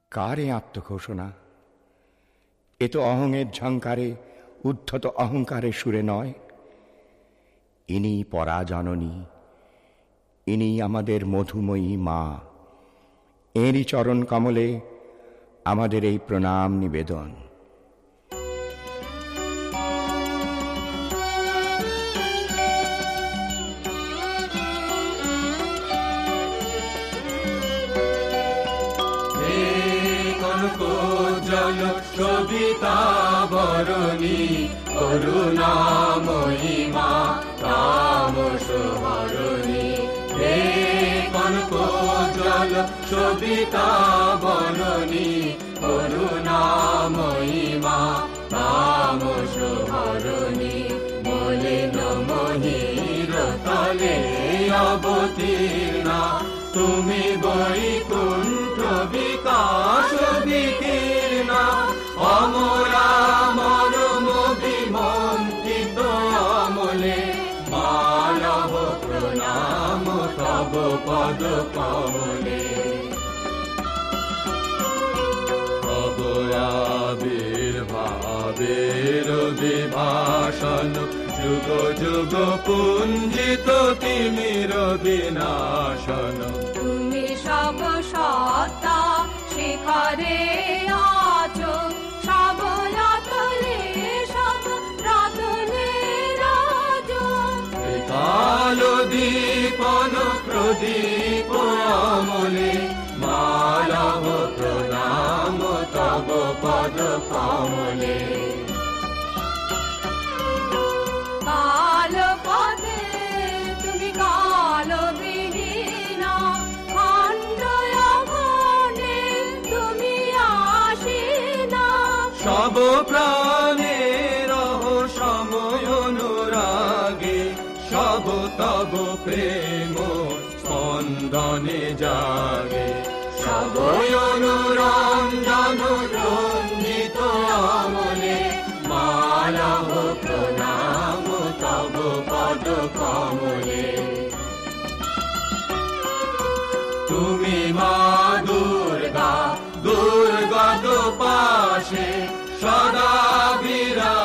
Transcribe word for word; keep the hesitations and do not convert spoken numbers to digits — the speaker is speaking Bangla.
কারে আত্মঘোষণা? এ তো অহংয়ের ঝংকারে, উদ্ধত অহংকারের সুরে নয়। ইনি পরাজননী, ইনি আমাদের মধুময়ী মা। এঁরই চরণ কমলে আমাদের এই প্রণাম নিবেদন। জল সবিতা বরণী করুণাময়ী মা তামস হরণী। হে কনক জল সবিতা বরণী করুণাময়ী মা তামস হরণী। মলিন মহির তলে অবতীর্ণা তুমি বৈকুণ্ঠ বিকাশ বিকীর্ণা। অমরা মরম বিমন্ত্রিত অমলে মানব প্রণাম তব পদ কমলে। তব আবির্ভাবের বিভাষণ যুগ যুগ পুঞ্জিত তিমির বিনাশন। তুমি সব সত্তা শিখরে আছো, সব রতনে সব রতনে রাজ। কাল দীপন প্রদীপ অমলে মানব প্রণাম তব পদ কমলে। কাল পথে তুমি কাল বিহীনা, খণ্ড অখণ্ডে তুমি আসিনা। সব প্রাণের সময় অনুরাগে সব তব প্রেম স্পন্দনে জাগে। সব অনুরঞ্জন রঞ্জিত অমলে মানব প্রণাম তব পদ কমলে। তুমি মা দুর্গা দুর্গত পাশে সদা বিরা